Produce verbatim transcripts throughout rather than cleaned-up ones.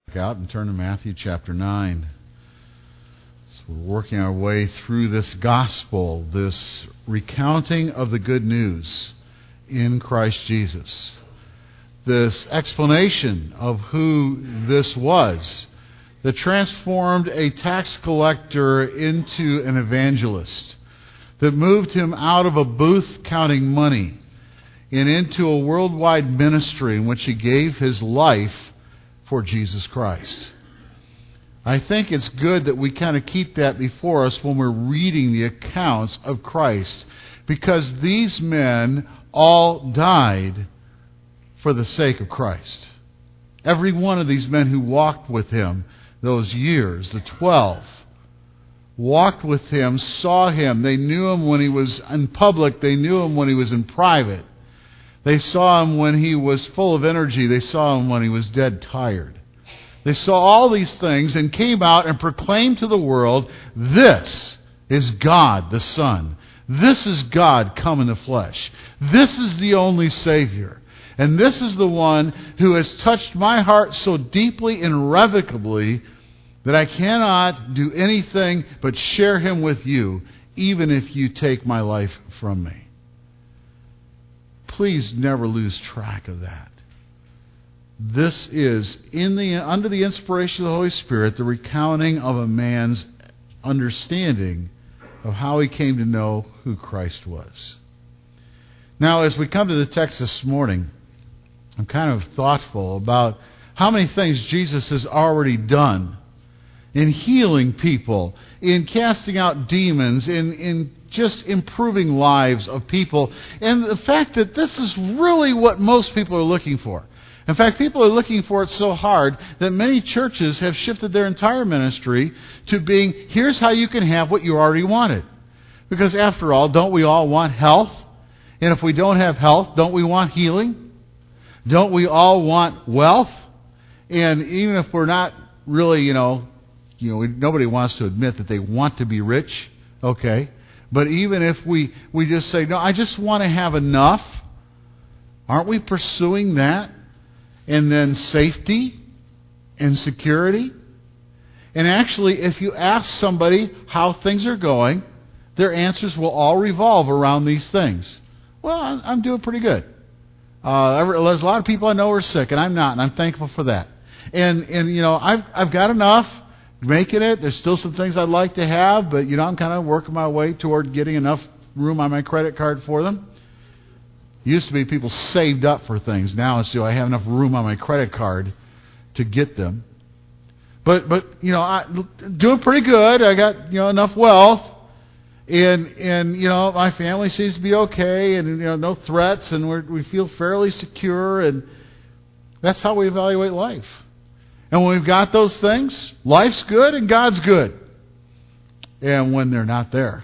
Out and turn to Matthew chapter nine. So we're working our way through this gospel, this recounting of the good news in Christ Jesus. This explanation of who this was that transformed a tax collector into an evangelist, that moved him out of a booth counting money and into a worldwide ministry in which he gave his life for Jesus Christ. I think it's good that we kind of keep that before us when we're reading the accounts of Christ, because these men all died for the sake of Christ. Every one of these men who walked with him those years, the twelve, walked with him, saw him. They knew him when he was in public. They knew him when he was in private. They saw him when he was full of energy. They saw him when he was dead tired. They saw all these things and came out and proclaimed to the world, this is God the Son. This is God come in the flesh. This is the only Savior. And this is the one who has touched my heart so deeply and irrevocably that I cannot do anything but share him with you, even if you take my life from me. Please never lose track of that. This is, in the under the inspiration of the Holy Spirit, the recounting of a man's understanding of how he came to know who Christ was. Now, as we come to the text this morning, I'm kind of thoughtful about how many things Jesus has already done in healing people, in casting out demons, in, in just improving lives of people, and the fact that this is really what most people are looking for. In fact, people are looking for it so hard that many churches have shifted their entire ministry to being, here's how you can have what you already wanted. Because after all, don't we all want health? And if we don't have health, don't we want healing? Don't we all want wealth? And even if we're not really, you know, you know, we, nobody wants to admit that they want to be rich, okay? But even if we, we just say, no, I just want to have enough, aren't we pursuing that? And then safety and security. And actually, if you ask somebody how things are going, their answers will all revolve around these things. Well, I'm, I'm doing pretty good. Uh, there's a lot of people I know who are sick, and I'm not, and I'm thankful for that. And, and you know, I've, I've got enough. Making it. There's still some things I'd like to have, but you know, I'm kind of working my way toward getting enough room on my credit card for them. Used to be people saved up for things. Now it's, do I have enough room on my credit card to get them? But but you know, I doing pretty good. I got you know enough wealth, and and you know my family seems to be okay, and you know no threats, and we we feel fairly secure, and that's how we evaluate life. And when we've got those things, life's good and God's good. And when they're not there,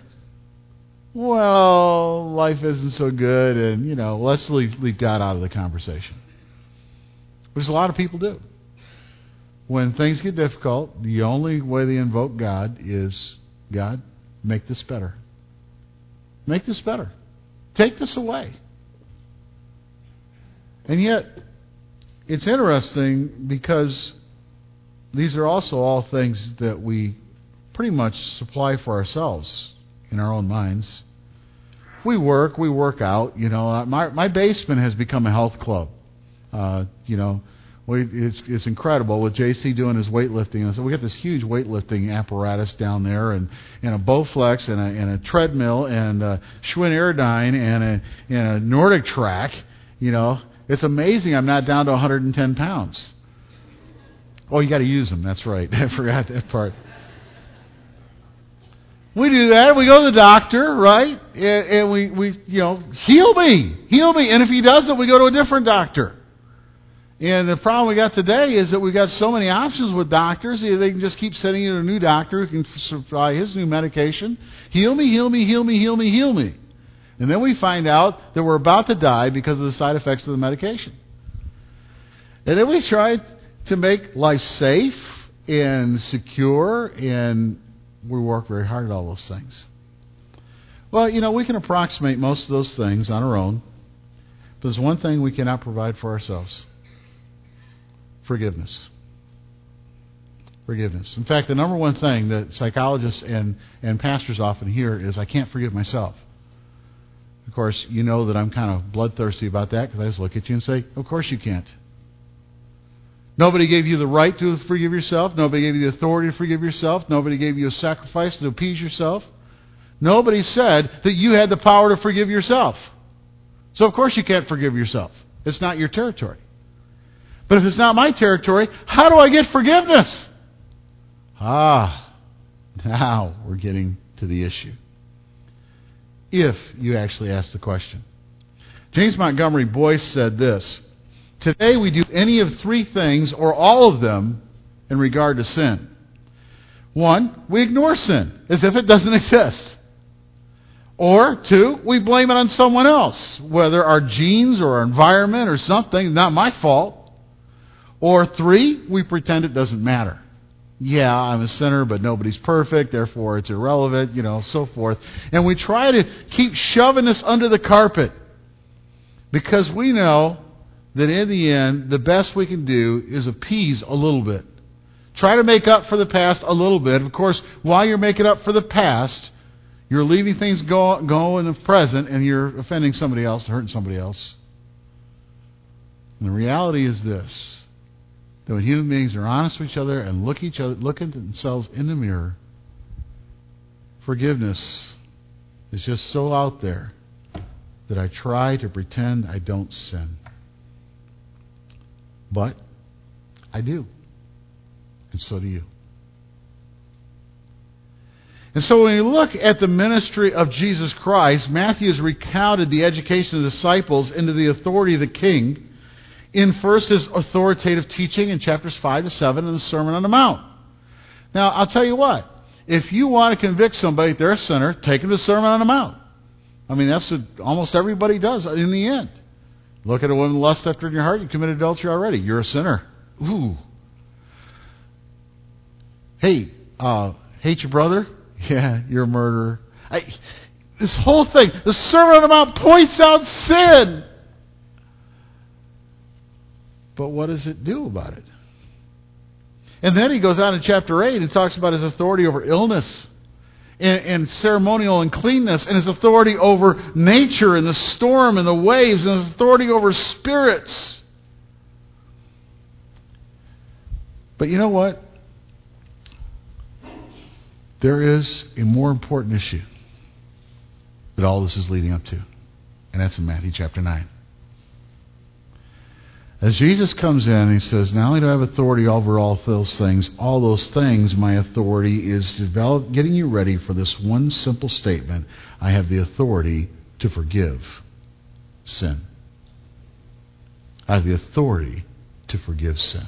well, life isn't so good, and, you know, let's leave, leave God out of the conversation. Which a lot of people do. When things get difficult, the only way they invoke God is, God, make this better. Make this better. Take this away. And yet, it's interesting because these are also all things that we pretty much supply for ourselves in our own minds. We work, we work out. You know, my my basement has become a health club. Uh, you know, we, it's it's incredible with J C doing his weightlifting. And so we got this huge weightlifting apparatus down there, and, and a Bowflex, and a and a treadmill, and a Schwinn Airdyne, and a and a Nordic Track. You know, it's amazing. I'm not down to one hundred ten pounds. Oh, you got to use them. That's right. I forgot that part. We do that. We go to the doctor, right? And, and we, we, you know, heal me, heal me. And if he doesn't, we go to a different doctor. And the problem we got today is that we got so many options with doctors. They can just keep sending you to a new doctor who can supply his new medication. Heal me, heal me, heal me, heal me, heal me. And then we find out that we're about to die because of the side effects of the medication. And then we try to make life safe and secure, and we work very hard at all those things. Well, you know, we can approximate most of those things on our own. But there's one thing we cannot provide for ourselves. Forgiveness. Forgiveness. In fact, the number one thing that psychologists and, and pastors often hear is, I can't forgive myself. Of course, you know that I'm kind of bloodthirsty about that because I just look at you and say, of course you can't. Nobody gave you the right to forgive yourself. Nobody gave you the authority to forgive yourself. Nobody gave you a sacrifice to appease yourself. Nobody said that you had the power to forgive yourself. So of course you can't forgive yourself. It's not your territory. But if it's not my territory, how do I get forgiveness? Ah, now we're getting to the issue. If you actually ask the question. James Montgomery Boyce said this: today we do any of three things or all of them in regard to sin. One, we ignore sin as if it doesn't exist. Or two, we blame it on someone else, whether our genes or our environment or something, not my fault. Or three, we pretend it doesn't matter. Yeah, I'm a sinner, but nobody's perfect, therefore it's irrelevant, you know, so forth. And we try to keep shoving this under the carpet because we know that in the end, the best we can do is appease a little bit. Try to make up for the past a little bit. Of course, while you're making up for the past, you're leaving things go, go in the present and you're offending somebody else, hurting somebody else. And the reality is this: that when human beings are honest with each other and look each other, look at themselves in the mirror, forgiveness is just so out there that I try to pretend I don't sin. But I do. And so do you. And so when you look at the ministry of Jesus Christ, Matthew has recounted the education of the disciples into the authority of the King in first his authoritative teaching in chapters five to seven in the Sermon on the Mount. Now, I'll tell you what. If you want to convict somebody that they're a sinner, take them to the Sermon on the Mount. I mean, that's what almost everybody does in the end. Look at a woman lust after in your heart, you committed adultery already. You're a sinner. Ooh. Hey, uh, hate your brother? Yeah, you're a murderer. I, this whole thing, the Sermon on the Mount points out sin. But what does it do about it? And then he goes on in chapter eight and talks about his authority over illness and, and ceremonial uncleanness, and his authority over nature and the storm and the waves, and his authority over spirits. But you know what? There is a more important issue that all this is leading up to, and that's in Matthew chapter nine. As Jesus comes in and he says, not only do I have authority over all those things, all those things, my authority is develop, getting you ready for this one simple statement: I have the authority to forgive sin. I have the authority to forgive sin.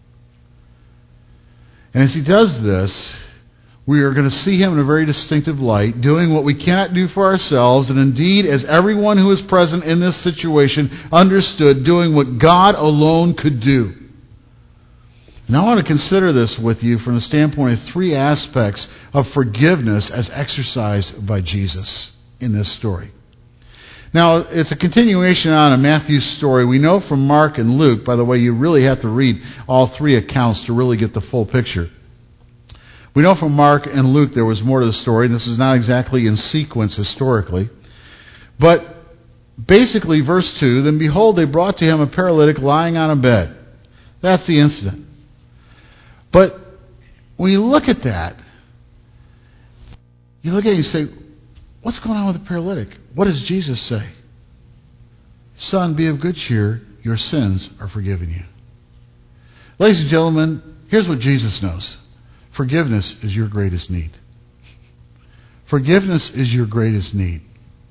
And as he does this, we are going to see him in a very distinctive light, doing what we cannot do for ourselves, and indeed, as everyone who is present in this situation understood, doing what God alone could do. And I want to consider this with you from the standpoint of three aspects of forgiveness as exercised by Jesus in this story. Now, it's a continuation on of Matthew's story. We know from Mark and Luke, by the way, you really have to read all three accounts to really get the full picture. We know from Mark and Luke there was more to the story. This is not exactly in sequence historically. But basically, verse two, then behold, they brought to him a paralytic lying on a bed. That's the incident. But when you look at that, you look at it and you say, what's going on with the paralytic? What does Jesus say? Son, be of good cheer. Your sins are forgiven you. Ladies and gentlemen, here's what Jesus knows. Forgiveness is your greatest need. Forgiveness is your greatest need.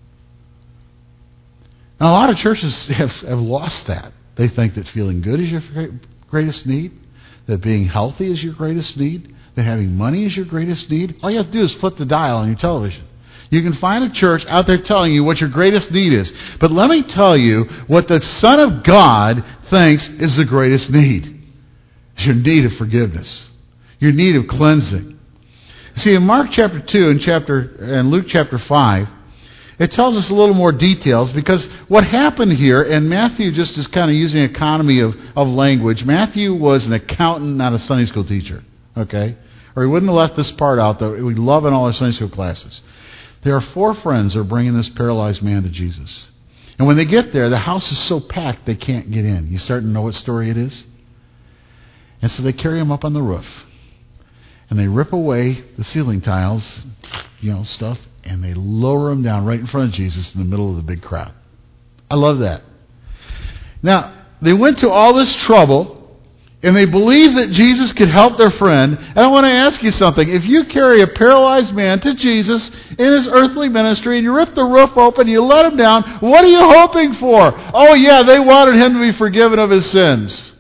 Now, a lot of churches have, have lost that. They think that feeling good is your greatest need, that being healthy is your greatest need, that having money is your greatest need. All you have to do is flip the dial on your television. You can find a church out there telling you what your greatest need is. But let me tell you what the Son of God thinks is the greatest need. It's your need of forgiveness. Your need of cleansing. See, in Mark chapter two and chapter and Luke chapter five, it tells us a little more details, because what happened here, and Matthew just is kind of using economy of, of language. Matthew was an accountant, not a Sunday school teacher. okay? Or he wouldn't have left this part out that we love in all our Sunday school classes. There are four friends that are bringing this paralyzed man to Jesus. And when they get there, the house is so packed they can't get in. You starting to know what story it is? And so they carry him up on the roof. And they rip away the ceiling tiles, you know, stuff, and they lower him down right in front of Jesus in the middle of the big crowd. I love that. Now, they went to all this trouble, and they believed that Jesus could help their friend. And I want to ask you something. If you carry a paralyzed man to Jesus in his earthly ministry, and you rip the roof open, you let him down, what are you hoping for? Oh, yeah, they wanted him to be forgiven of his sins.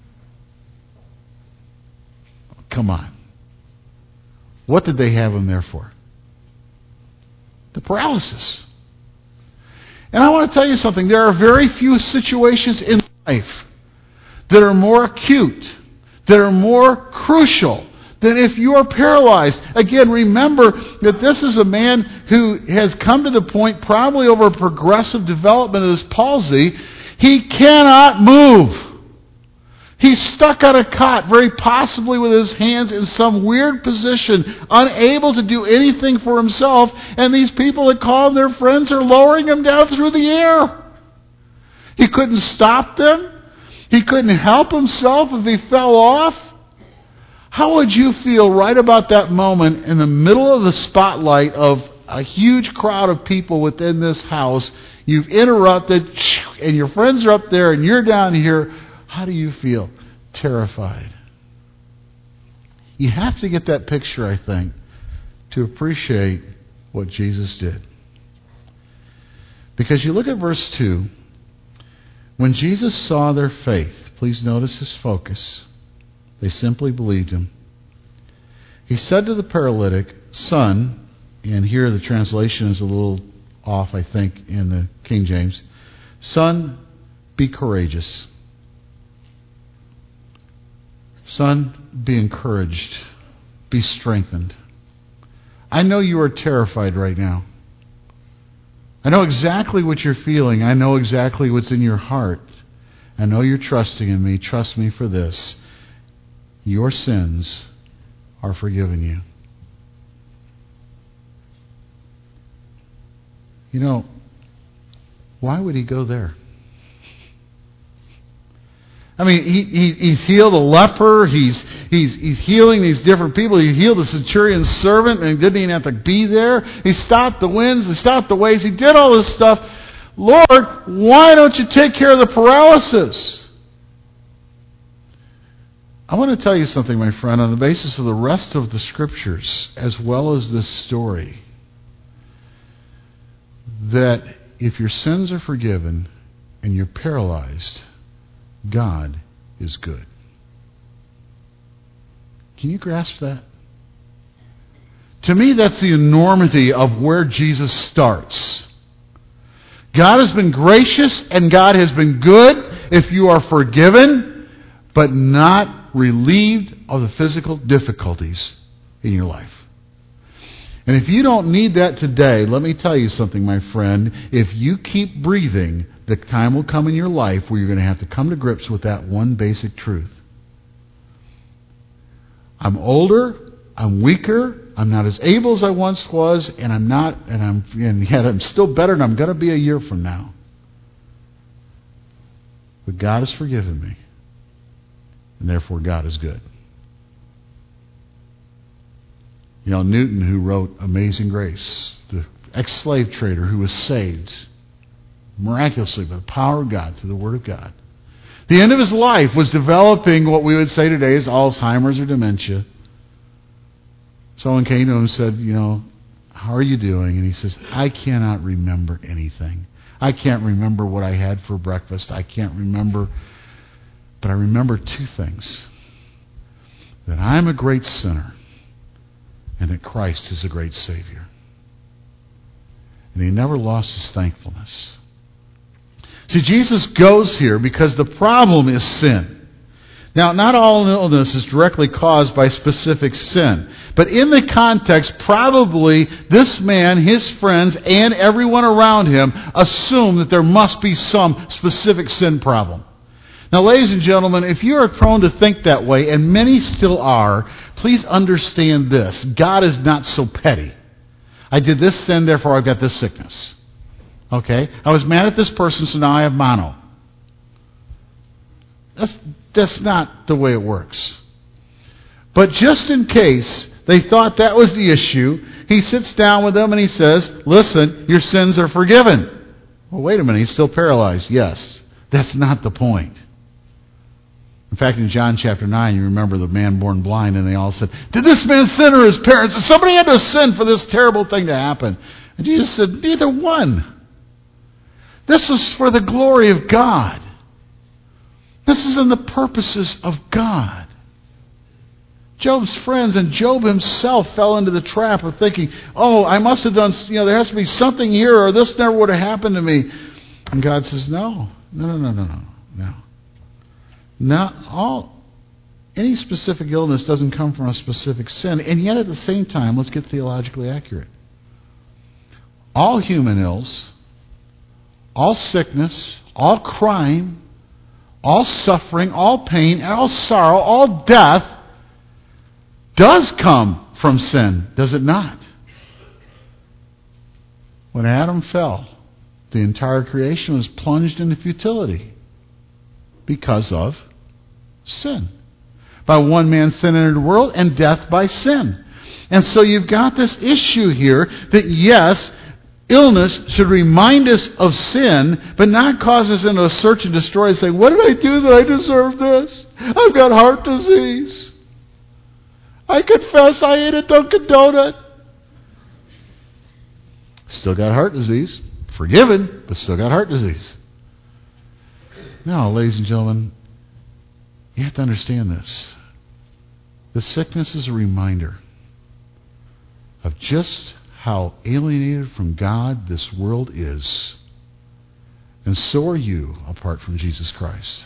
Come on. What did they have him there for? The paralysis. And I want to tell you something. There are very few situations in life that are more acute, that are more crucial than if you are paralyzed. Again, remember that this is a man who has come to the point, probably over a progressive development of this palsy, he cannot move. He's stuck on a cot, very possibly with his hands in some weird position, unable to do anything for himself, and these people that call him their friends are lowering him down through the air. He couldn't stop them. He couldn't help himself if he fell off. How would you feel right about that moment in the middle of the spotlight of a huge crowd of people within this house? You've interrupted, and your friends are up there, and you're down here. How do you feel? Terrified. You have to get that picture, I think, to appreciate what Jesus did. Because you look at verse two. When Jesus saw their faith, please notice his focus. They simply believed him. He said to the paralytic, "Son," and here the translation is a little off, I think, in the King James. "Son, be courageous." Son, be encouraged. Be strengthened. I know you are terrified right now. I know exactly what you're feeling. I know exactly what's in your heart. I know you're trusting in me. Trust me for this. Your sins are forgiven you. You know, why would he go there? I mean, he, he he's healed a leper. He's he's he's healing these different people. He healed the centurion's servant, and he didn't even have to be there. He stopped the winds. He stopped the waves. He did all this stuff. Lord, why don't you take care of the paralysis? I want to tell you something, my friend, on the basis of the rest of the Scriptures, as well as this story, that if your sins are forgiven and you're paralyzed, God is good. Can you grasp that? To me, that's the enormity of where Jesus starts. God has been gracious and God has been good if you are forgiven, but not relieved of the physical difficulties in your life. And if you don't need that today, let me tell you something, my friend. If you keep breathing, the time will come in your life where you're going to have to come to grips with that one basic truth. I'm older, I'm weaker, I'm not as able as I once was, and I'm not, and I'm, and yet I'm still better than I'm going to be a year from now. But God has forgiven me, and therefore God is good. You know, Newton, who wrote Amazing Grace, the ex-slave trader who was saved miraculously by the power of God through the Word of God. The end of his life was developing what we would say today is Alzheimer's or dementia. Someone came to him and said, you know, how are you doing? And he says, I cannot remember anything. I can't remember what I had for breakfast. I can't remember, but I remember two things. That I'm a great sinner and that Christ is a great Savior. And he never lost his thankfulness. See, Jesus goes here because the problem is sin. Now, not all illness is directly caused by specific sin. But in the context, probably this man, his friends, and everyone around him assume that there must be some specific sin problem. Now, ladies and gentlemen, if you are prone to think that way, and many still are, please understand this. God is not so petty. I did this sin, therefore I've got this sickness. Okay? I was mad at this person, so now I have mono. That's, that's not the way it works. But just in case they thought that was the issue, he sits down with them and he says, listen, your sins are forgiven. Well, wait a minute, he's still paralyzed. Yes, that's not the point. In fact, in John chapter nine, you remember the man born blind, and they all said, did this man sin or his parents? Somebody had to sin for this terrible thing to happen. And Jesus said, neither one. This is for the glory of God. This is in the purposes of God. Job's friends and Job himself fell into the trap of thinking, oh, I must have done, you know, there has to be something here or this never would have happened to me. And God says, no, no, no, no, no, no, no. Not all, any specific illness doesn't come from a specific sin. And yet at the same time, let's get theologically accurate. All human ills, all sickness, all crime, all suffering, all pain, all sorrow, all death does come from sin, does it not? When Adam fell, the entire creation was plunged into futility because of sin. By one man sin entered the world, and death by sin. And so you've got this issue here that yes, illness should remind us of sin, but not cause us into a search and destroy and say, what did I do that I deserve this? I've got heart disease. I confess I ate a Dunkin' Donut. Still got heart disease. Forgiven, but still got heart disease. No, ladies and gentlemen, you have to understand this. The sickness is a reminder of just how alienated from God this world is. And so are you apart from Jesus Christ.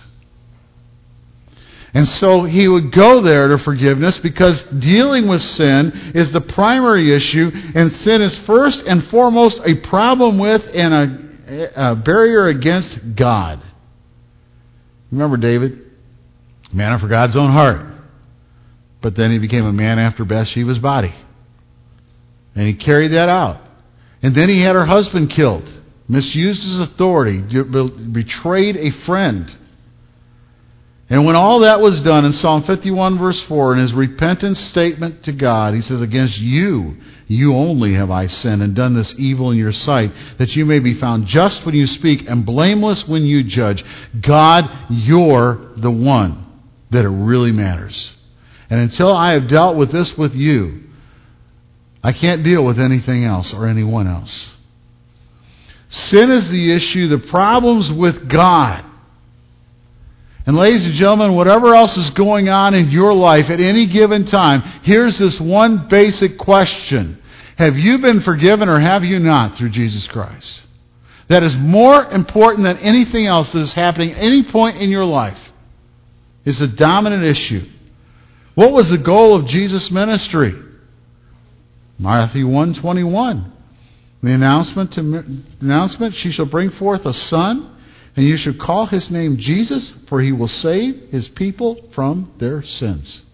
And so he would go there to forgiveness because dealing with sin is the primary issue, and sin is first and foremost a problem with and a, a barrier against God. Remember David? Man after God's own heart. But then he became a man after Bathsheba's body. And he carried that out. And then he had her husband killed, misused his authority, betrayed a friend. And when all that was done, in Psalm fifty-one verse four, in his repentance statement to God, he says, against you, you only have I sinned and done this evil in your sight, that you may be found just when you speak and blameless when you judge. God, you're the one that it really matters. And until I have dealt with this with you, I can't deal with anything else or anyone else. Sin is the issue, the problems with God. And ladies and gentlemen, whatever else is going on in your life at any given time, here's this one basic question. Have you been forgiven or have you not through Jesus Christ? That is more important than anything else that is happening at any point in your life. It's a dominant issue. What was the goal of Jesus' ministry? Matthew one twenty-one. The announcement, to, announcement, she shall bring forth a son, and you shall call his name Jesus, for he will save his people from their sins.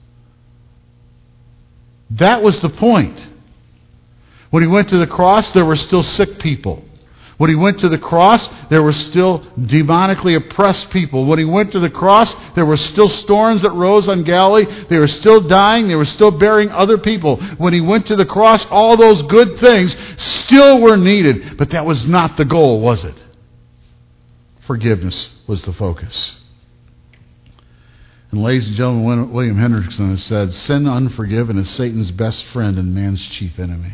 That was the point. When he went to the cross, there were still sick people. When he went to the cross, there were still demonically oppressed people. When he went to the cross, there were still storms that rose on Galilee. They were still dying. They were still burying other people. When he went to the cross, all those good things still were needed. But that was not the goal, was it? Forgiveness was the focus. And ladies and gentlemen, William Hendrickson has said, sin unforgiven is Satan's best friend and man's chief enemy.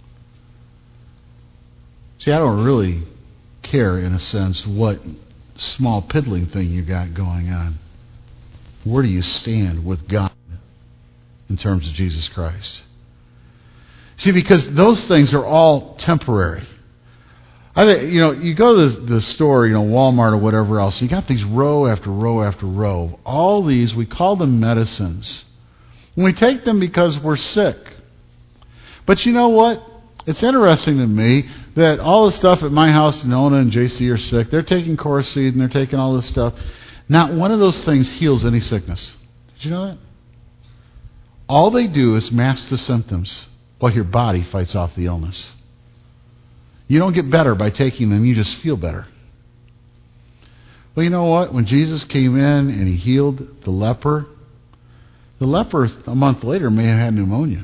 See, I don't really care, in a sense, what small piddling thing you got going on. Where do you stand with God in terms of Jesus Christ? See, because those things are all temporary. I think, you know, you go to the, the store, you know, Walmart or whatever else, you got these row after row after row. All these, we call them medicines. And we take them because we're sick. But you know what? It's interesting to me that all the stuff at my house, Nona and J C are sick. They're taking Coricidin, they're taking all this stuff. Not one of those things heals any sickness. Did you know that? All they do is mask the symptoms while your body fights off the illness. You don't get better by taking them, you just feel better. Well, you know what? When Jesus came in and he healed the leper, the leper a month later may have had pneumonia.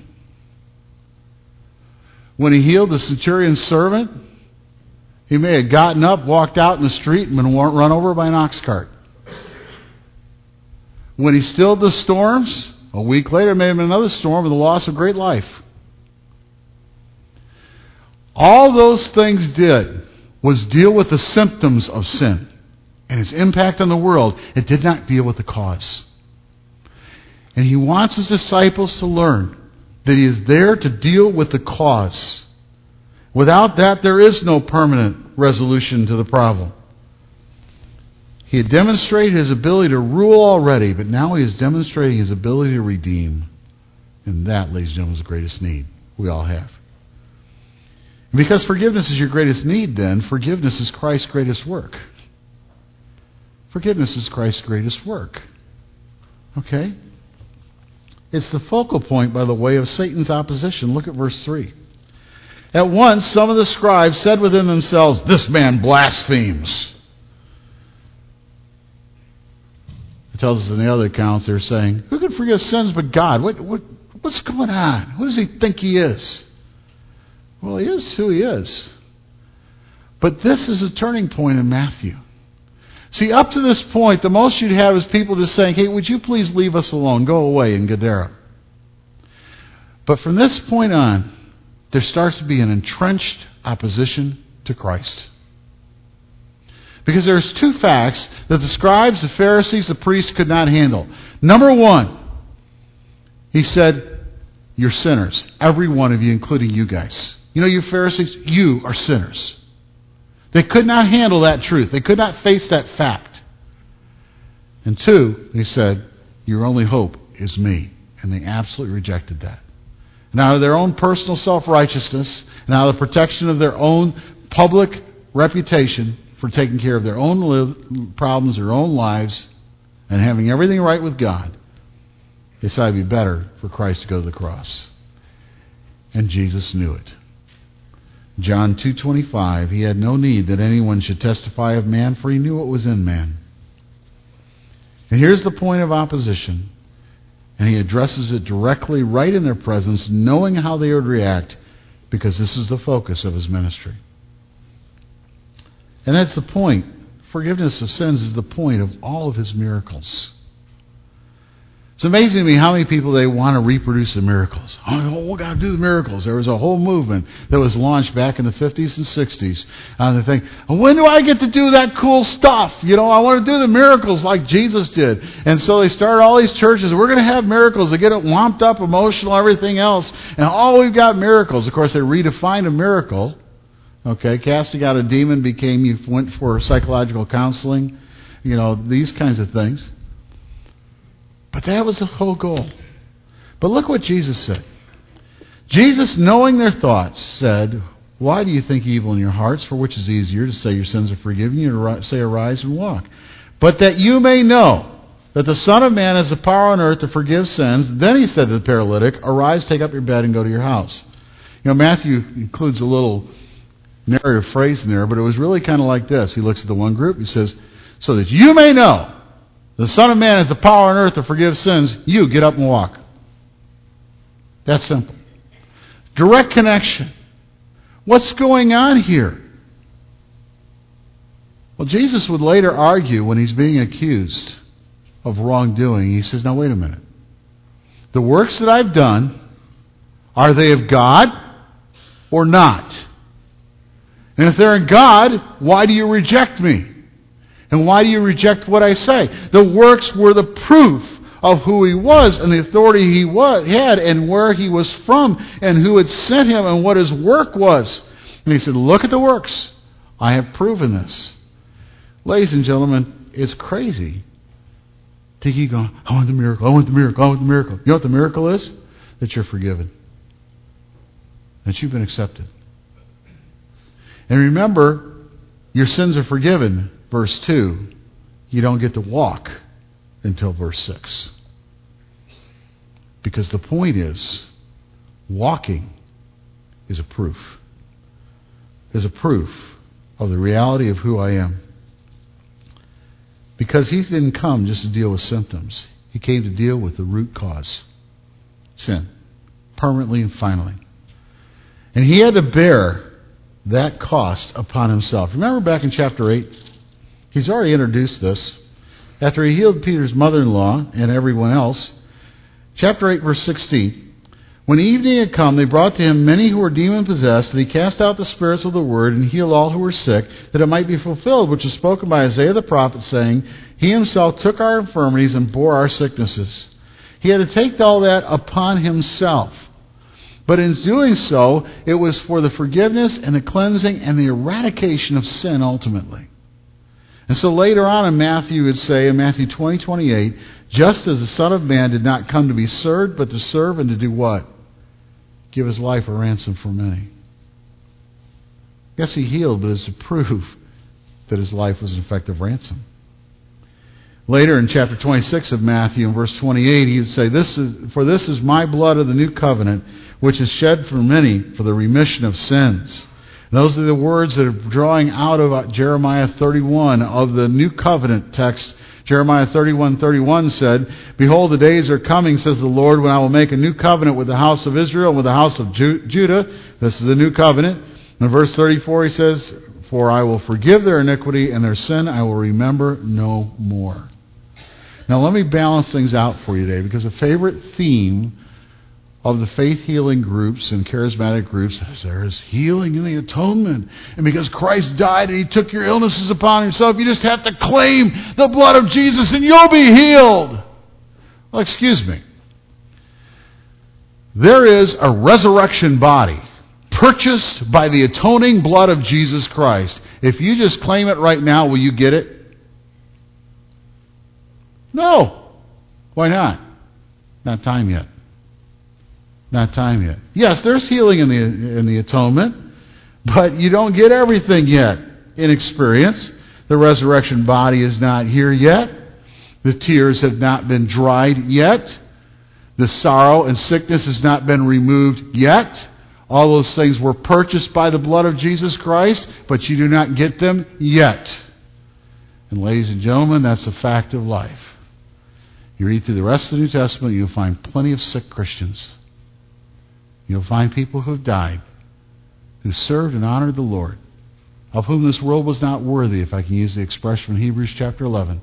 When he healed the centurion's servant, he may have gotten up, walked out in the street, and been run over by an ox cart. When he stilled the storms, a week later may have been another storm with the loss of great life. All those things did was deal with the symptoms of sin and its impact on the world. It did not deal with the cause. And he wants his disciples to learn that he is there to deal with the cause. Without that, there is no permanent resolution to the problem. He had demonstrated his ability to rule already, but now he is demonstrating his ability to redeem. And that, ladies and gentlemen, is the greatest need we all have. And because forgiveness is your greatest need, then, forgiveness is Christ's greatest work. Forgiveness is Christ's greatest work. Okay? It's the focal point, by the way, of Satan's opposition. Look at verse three. At once, some of the scribes said within themselves, "This man blasphemes." It tells us in the other accounts they're saying, "Who can forgive sins but God? What, what, what's going on? Who does he think he is?" Well, he is who he is. But this is a turning point in Matthew. See, up to this point, the most you'd have is people just saying, "Hey, would you please leave us alone? Go away," in Gadara. But from this point on, there starts to be an entrenched opposition to Christ. Because there's two facts that the scribes, the Pharisees, the priests could not handle. Number one, he said, "You're sinners. Every one of you, including you guys. You know, you Pharisees, you are sinners." They could not handle that truth. They could not face that fact. And two, they said, "Your only hope is me." And they absolutely rejected that. And out of their own personal self-righteousness, and out of the protection of their own public reputation for taking care of their own live, problems, their own lives, and having everything right with God, they decided it would be better for Christ to go to the cross. And Jesus knew it. John two twenty-five, he had no need that anyone should testify of man, for he knew what was in man. And here's the point of opposition. And he addresses it directly right in their presence, knowing how they would react, because this is the focus of his ministry. And that's the point. Forgiveness of sins is the point of all of his miracles. It's amazing to me how many people they want to reproduce the miracles. Oh, we got to do the miracles. There was a whole movement that was launched back in the fifties and sixties. And they think, when do I get to do that cool stuff? You know, I want to do the miracles like Jesus did. And so they started all these churches. We're going to have miracles. They get it womped up, emotional, everything else. And oh, we've got miracles. Of course, they redefined a miracle. Okay, casting out a demon became, you went for psychological counseling. You know, these kinds of things. But that was the whole goal. But look what Jesus said. Jesus, knowing their thoughts, said, "Why do you think evil in your hearts? For which is easier, to say your sins are forgiven you, or to say arise and walk? But that you may know that the Son of Man has the power on earth to forgive sins." Then he said to the paralytic, "Arise, take up your bed, and go to your house." You know, Matthew includes a little narrative phrase in there, but it was really kind of like this. He looks at the one group, he says, "So that you may know the Son of Man has the power on earth to forgive sins, you get up and walk." That's simple. Direct connection. What's going on here? Well, Jesus would later argue when he's being accused of wrongdoing. He says, "Now wait a minute. The works that I've done, are they of God or not? And if they're in God, why do you reject me? And why do you reject what I say?" The works were the proof of who he was and the authority he was, had and where he was from and who had sent him and what his work was. And he said, "Look at the works. I have proven this." Ladies and gentlemen, it's crazy to keep going, "I want the miracle, I want the miracle, I want the miracle." You know what the miracle is? That you're forgiven. That you've been accepted. And remember, your sins are forgiven. Verse two, you don't get to walk until verse six. Because the point is, walking is a proof. Is a proof of the reality of who I am. Because he didn't come just to deal with symptoms. He came to deal with the root cause. Sin. Permanently and finally. And he had to bear that cost upon himself. Remember back in chapter eight? He's already introduced this. After he healed Peter's mother-in-law and everyone else, chapter eight, verse sixteen, when evening had come, they brought to him many who were demon-possessed, and he cast out the spirits with the word and healed all who were sick, that it might be fulfilled, which was spoken by Isaiah the prophet, saying, He himself took our infirmities and bore our sicknesses. He had to take all that upon himself. But in doing so, it was for the forgiveness and the cleansing and the eradication of sin ultimately. And so later on in Matthew, it would say, in Matthew twenty, twenty-eight, just as the Son of Man did not come to be served, but to serve and to do what? Give his life a ransom for many. Yes, he healed, but it's to prove that his life was an effective ransom. Later in chapter twenty-six of Matthew, in verse twenty-eight, he would say, "This is for this is my blood of the new covenant, which is shed for many for the remission of sins." And those are the words that are drawing out of Jeremiah thirty-one of the new covenant text. Jeremiah thirty-one thirty-one said, "Behold, the days are coming, says the Lord, when I will make a new covenant with the house of Israel and with the house of Ju- Judah." This is the new covenant. In verse thirty-four, he says, "For I will forgive their iniquity, and their sin I will remember no more." Now let me balance things out for you today, because a favorite theme of the faith-healing groups and charismatic groups is there is healing in the atonement. And because Christ died and he took your illnesses upon himself, you just have to claim the blood of Jesus and you'll be healed. Well, excuse me. There is a resurrection body purchased by the atoning blood of Jesus Christ. If you just claim it right now, will you get it? No. Why not? Not time yet. Not time yet. Yes, there's healing in the in the atonement, but you don't get everything yet in experience. The resurrection body is not here yet. The tears have not been dried yet. The sorrow and sickness has not been removed yet. All those things were purchased by the blood of Jesus Christ, but you do not get them yet. And ladies and gentlemen, that's a fact of life. You read through the rest of the New Testament, you'll find plenty of sick Christians. You'll find people who have died, who served and honored the Lord, of whom this world was not worthy, if I can use the expression from Hebrews chapter eleven.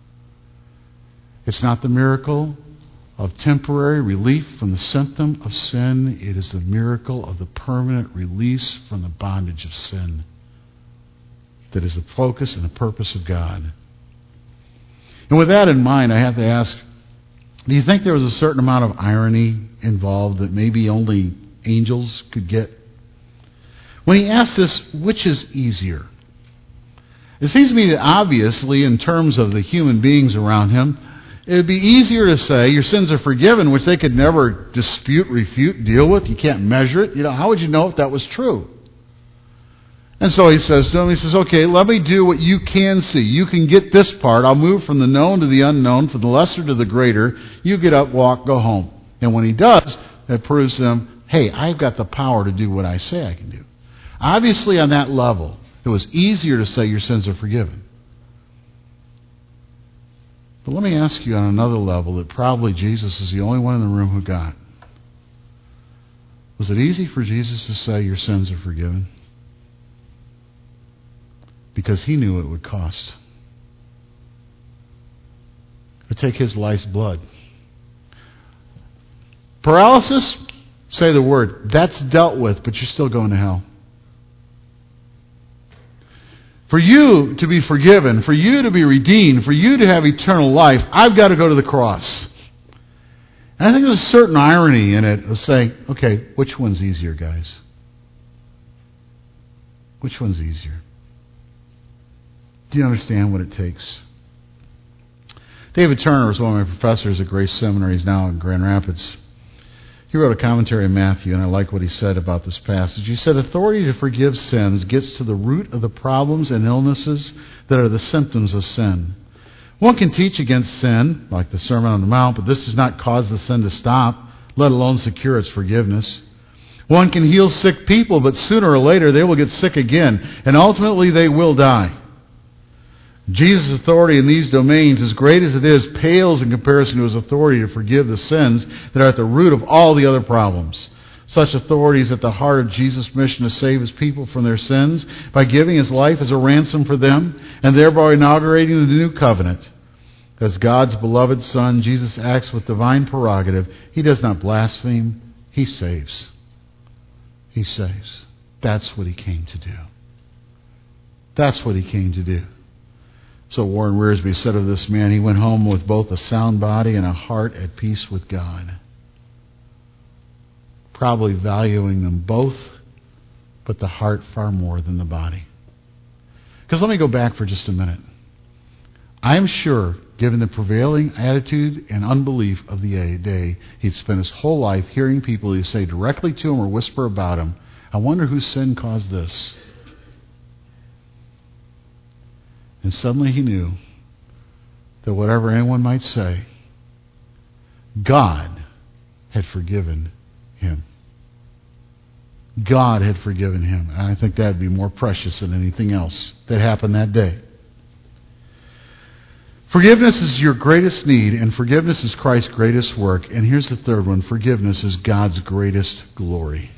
It's not the miracle of temporary relief from the symptom of sin. It is the miracle of the permanent release from the bondage of sin that is the focus and the purpose of God. And with that in mind, I have to ask, do you think there was a certain amount of irony involved that maybe only angels could get? When he asked this, which is easier? It seems to me that obviously, in terms of the human beings around him, it would be easier to say your sins are forgiven, which they could never dispute, refute, deal with. You can't measure it. You know, how would you know if that was true? And so he says to him, he says, okay, let me do what you can see. You can get this part. I'll move from the known to the unknown, from the lesser to the greater. You get up, walk, go home. And when he does, it proves to them, hey, I've got the power to do what I say I can do. Obviously, on that level, it was easier to say your sins are forgiven. But let me ask you on another level that probably Jesus is the only one in the room who got. Was it easy for Jesus to say your sins are forgiven? Because he knew it would cost. It would take his life's blood. Paralysis? Say the word. That's dealt with, but you're still going to hell. For you to be forgiven, for you to be redeemed, for you to have eternal life, I've got to go to the cross. And I think there's a certain irony in it of saying, okay, which one's easier, guys? Which one's easier? Do you understand what it takes? David Turner was one of my professors at Grace Seminary. He's now in Grand Rapids. He wrote a commentary on Matthew, and I like what he said about this passage. He said, authority to forgive sins gets to the root of the problems and illnesses that are the symptoms of sin. One can teach against sin, like the Sermon on the Mount, but this does not cause the sin to stop, let alone secure its forgiveness. One can heal sick people, but sooner or later they will get sick again, and ultimately they will die. Jesus' authority in these domains, as great as it is, pales in comparison to his authority to forgive the sins that are at the root of all the other problems. Such authority is at the heart of Jesus' mission to save his people from their sins by giving his life as a ransom for them and thereby inaugurating the new covenant. As God's beloved Son, Jesus acts with divine prerogative. He does not blaspheme. He saves. He saves. That's what he came to do. That's what he came to do. So Warren Wiersbe said of this man, he went home with both a sound body and a heart at peace with God. Probably valuing them both, but the heart far more than the body. Because let me go back for just a minute. I'm sure, given the prevailing attitude and unbelief of the day, he'd spent his whole life hearing people who say directly to him or whisper about him, I wonder whose sin caused this. And suddenly he knew that whatever anyone might say, God had forgiven him. God had forgiven him. And I think that would be more precious than anything else that happened that day. Forgiveness is your greatest need, and forgiveness is Christ's greatest work. And here's the third one. Forgiveness is God's greatest glory.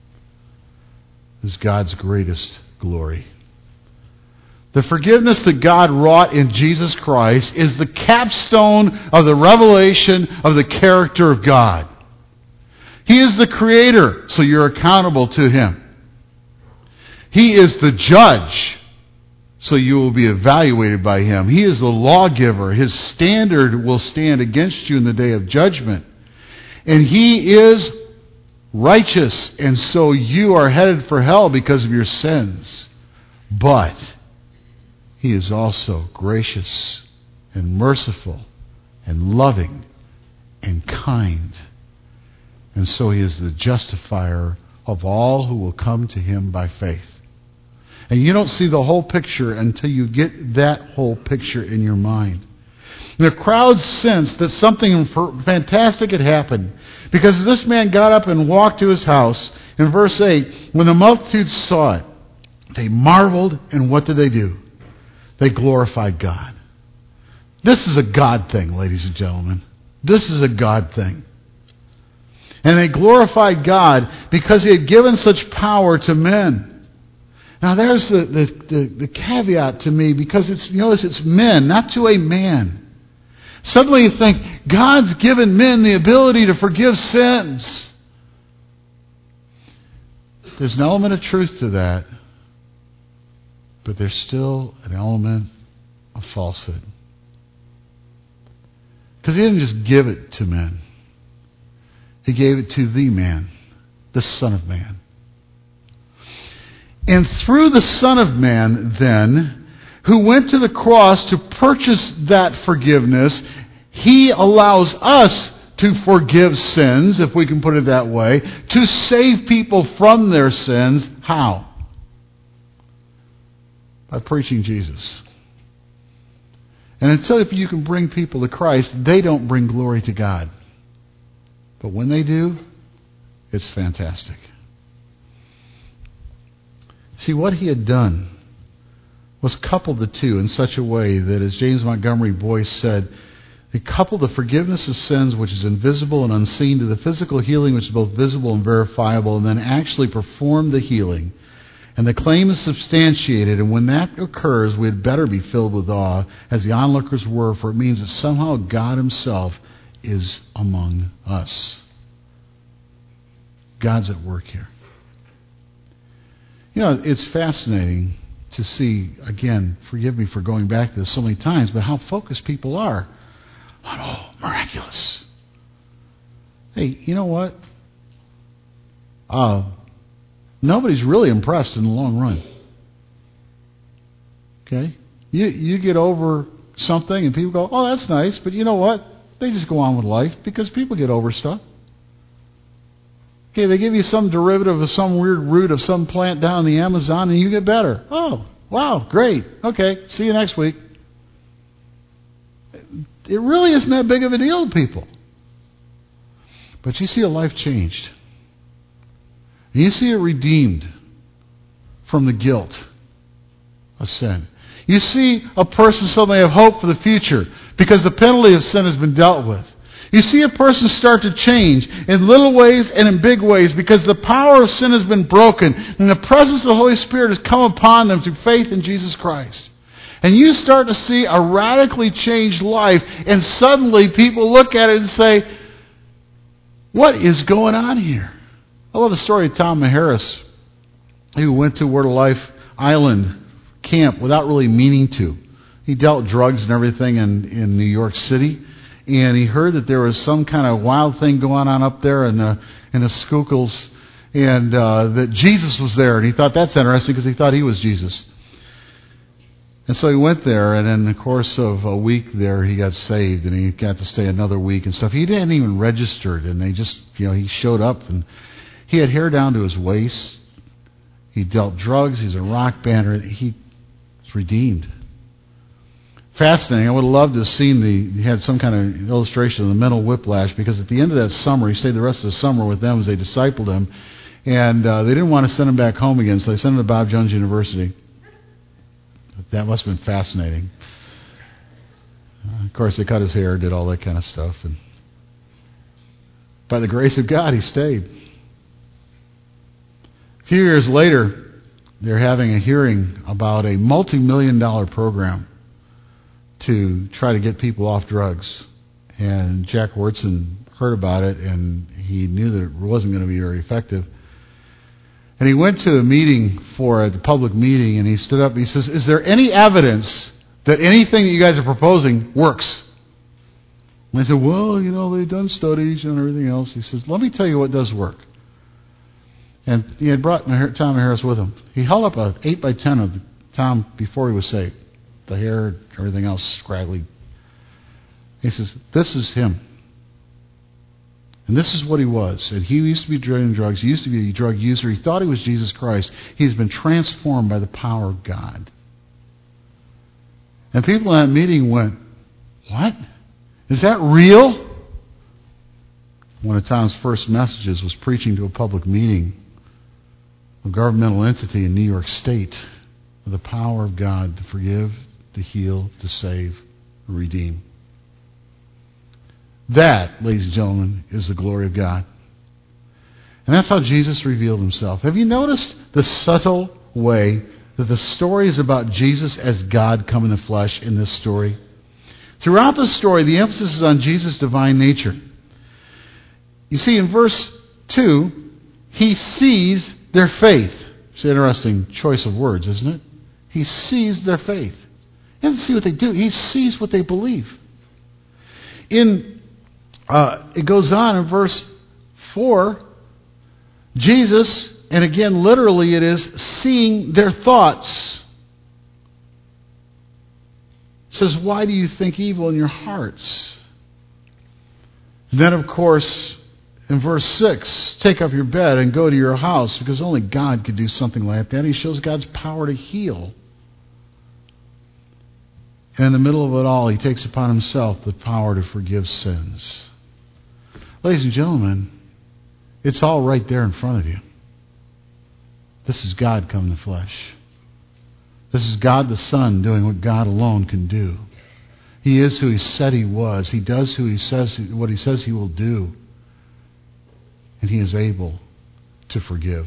Is God's greatest glory. The forgiveness that God wrought in Jesus Christ is the capstone of the revelation of the character of God. He is the creator, so you're accountable to him. He is the judge, so you will be evaluated by him. He is the lawgiver. His standard will stand against you in the day of judgment. And he is righteous, and so you are headed for hell because of your sins. But he is also gracious and merciful and loving and kind. And so he is the justifier of all who will come to him by faith. And you don't see the whole picture until you get that whole picture in your mind. And the crowd sensed that something fantastic had happened, because as this man got up and walked to his house, in verse eight, when the multitude saw it, they marveled, and what did they do? They glorified God. This is a God thing, ladies and gentlemen. This is a God thing. And they glorified God because he had given such power to men. Now there's the, the, the, the caveat to me, because it's, you notice it's men, not to a man. Suddenly you think, God's given men the ability to forgive sins. There's an element of truth to that, but there's still an element of falsehood. Because he didn't just give it to men. He gave it to the man, the Son of Man. And through the Son of Man, then, who went to the cross to purchase that forgiveness, he allows us to forgive sins, if we can put it that way, to save people from their sins. How? By preaching Jesus. And until if you can bring people to Christ, they don't bring glory to God. But when they do, it's fantastic. See, what he had done was coupled the two in such a way that, as James Montgomery Boyce said, he coupled the forgiveness of sins, which is invisible and unseen, to the physical healing, which is both visible and verifiable, and then actually performed the healing. And the claim is substantiated, and when that occurs, we had better be filled with awe, as the onlookers were, for it means that somehow God himself is among us. God's at work here. You know, it's fascinating to see, again, forgive me for going back to this so many times, but how focused people are on, oh, miraculous. Hey, you know what? Uh, nobody's really impressed in the long run. Okay? You, you get over something and people go, oh, that's nice, but you know what? They just go on with life because people get over stuff. Okay, they give you some derivative of some weird root of some plant down in the Amazon and you get better. Oh, wow, great. Okay, see you next week. it really isn't that big of a deal to people. But you see a life changed. And you see it redeemed from the guilt of sin. You see a person suddenly have hope for the future because the penalty of sin has been dealt with. You see a person start to change in little ways and in big ways because the power of sin has been broken and the presence of the Holy Spirit has come upon them through faith in Jesus Christ. And you start to see a radically changed life, and suddenly people look at it and say, what is going on here? I love the story of Tom Maharis, who went to Word of Life Island camp without really meaning to. He dealt drugs and everything in, in New York City. And he heard that there was some kind of wild thing going on up there in the in the Schuylkills, and uh, that Jesus was there. And he thought that's interesting because he thought he was Jesus. And so he went there, and in the course of a week there, he got saved, and he got to stay another week and stuff. He didn't even register, and they just, you know, he showed up, and he had hair down to his waist. He dealt drugs. He's a rock bander. He was redeemed. Fascinating. I would have loved to have seen the, he had some kind of illustration of the mental whiplash, because at the end of that summer, he stayed the rest of the summer with them as they discipled him, and uh, they didn't want to send him back home again, so they sent him to Bob Jones University. That must have been fascinating. Uh, of course, they cut his hair, did all that kind of stuff, and by the grace of God, he stayed. A few years later, they're having a hearing about a multi-million dollar program to try to get people off drugs. And Jack Wyrtzen heard about it, and he knew that it wasn't going to be very effective. And he went to a meeting for a public meeting, and he stood up and he says, is there any evidence that anything that you guys are proposing works? And they said, well, you know, they've done studies and everything else. He says, let me tell you what does work. And he had brought Tom Harris with him. He held up an eight by ten of Tom before he was saved. The hair, everything else scraggly. He says, this is him. And this is what he was. And he used to be doing drugs. He used to be a drug user. He thought he was Jesus Christ. He's been transformed by the power of God. And people in that meeting went, what? Is that real? One of Tom's first messages was preaching to a public meeting, a governmental entity in New York State, with the power of God to forgive, to heal, to save, and redeem. That, ladies and gentlemen, is the glory of God. And that's how Jesus revealed himself. Have you noticed the subtle way that the story is about Jesus as God come in the flesh in this story? Throughout the story, the emphasis is on Jesus' divine nature. You see, in verse two, he sees their faith. It's an interesting choice of words, isn't it? He sees their faith. He doesn't see what they do. He sees what they believe. In uh, it goes on in verse four, Jesus, and again literally it is, seeing their thoughts, says, why do you think evil in your hearts? And then, of course, in verse six, take up your bed and go to your house, because only God could do something like that. He shows God's power to heal. And in the middle of it all, he takes upon himself the power to forgive sins. Ladies and gentlemen, it's all right there in front of you. This is God come in the flesh. This is God the Son doing what God alone can do. He is who he said he was. He does who he says what he says he will do. And he is able to forgive.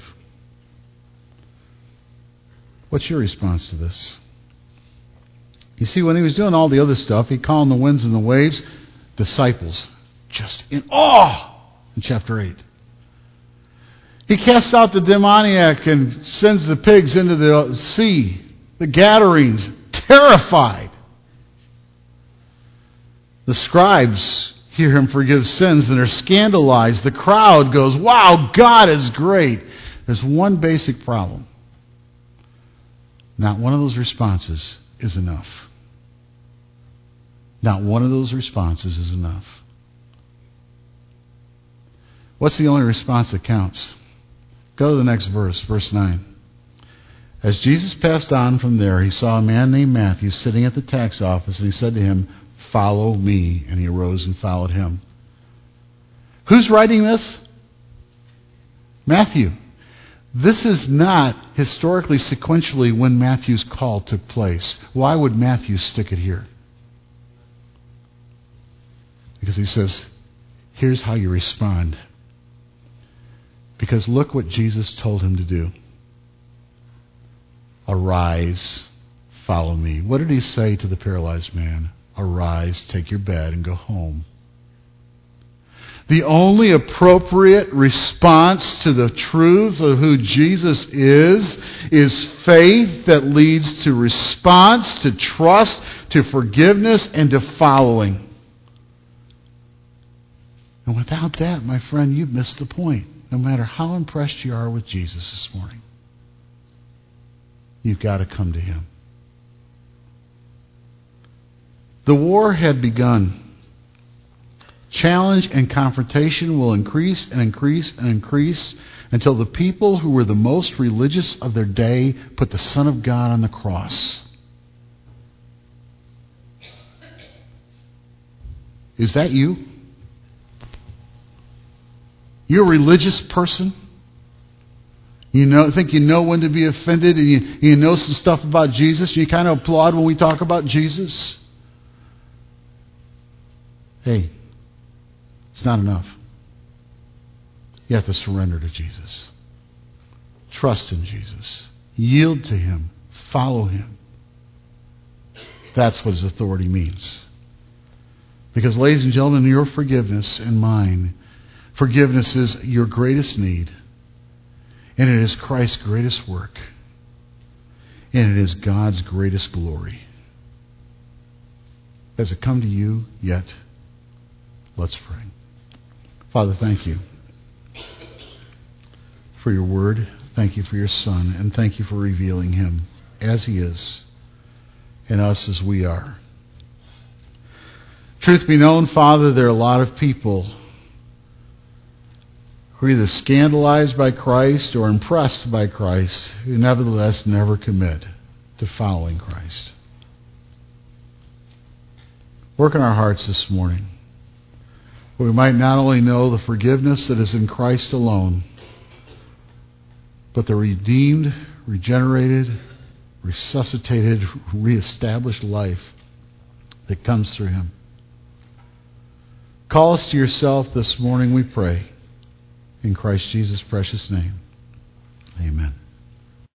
What's your response to this? You see, when he was doing all the other stuff, he calmed the winds and the waves. Disciples just in awe in chapter eight. He casts out the demoniac and sends the pigs into the sea. The Gadarenes, terrified. The scribes hear him forgive sins and are scandalized. The crowd goes, wow, God is great. There's one basic problem. Not one of those responses is enough. Not one of those responses is enough. What's the only response that counts? Go to the next verse, verse nine. As Jesus passed on from there, he saw a man named Matthew sitting at the tax office, and he said to him, follow me. And he arose and followed him. Who's writing this? Matthew. This is not historically sequentially when Matthew's call took place. Why would Matthew stick it here? Because he says, here's how you respond. Because look what Jesus told him to do. Arise, follow me. What did he say to the paralyzed man? Arise, take your bed, and go home. The only appropriate response to the truth of who Jesus is, is faith that leads to response, to trust, to forgiveness, and to following. And without that, my friend, you've missed the point. No matter how impressed you are with Jesus this morning, you've got to come to him. The war had begun. Challenge and confrontation will increase and increase and increase until the people who were the most religious of their day put the Son of God on the cross. Is that you? You're a religious person? You know, think you know when to be offended, and you, you know some stuff about Jesus, and you kind of applaud when we talk about Jesus? Hey, it's not enough. You have to surrender to Jesus. Trust in Jesus. Yield to him. Follow him. That's what his authority means. Because, ladies and gentlemen, your forgiveness and mine, forgiveness is your greatest need. And it is Christ's greatest work. And it is God's greatest glory. Has it come to you yet? Let's pray. Father, thank you for your word. Thank you for your Son. And thank you for revealing him as he is and us as we are. Truth be known, Father, there are a lot of people who are either scandalized by Christ or impressed by Christ, who nevertheless never commit to following Christ. Work in our hearts this morning. We might not only know the forgiveness that is in Christ alone, but the redeemed, regenerated, resuscitated, reestablished life that comes through him. Call us to yourself this morning, we pray. In Christ Jesus' precious name. Amen.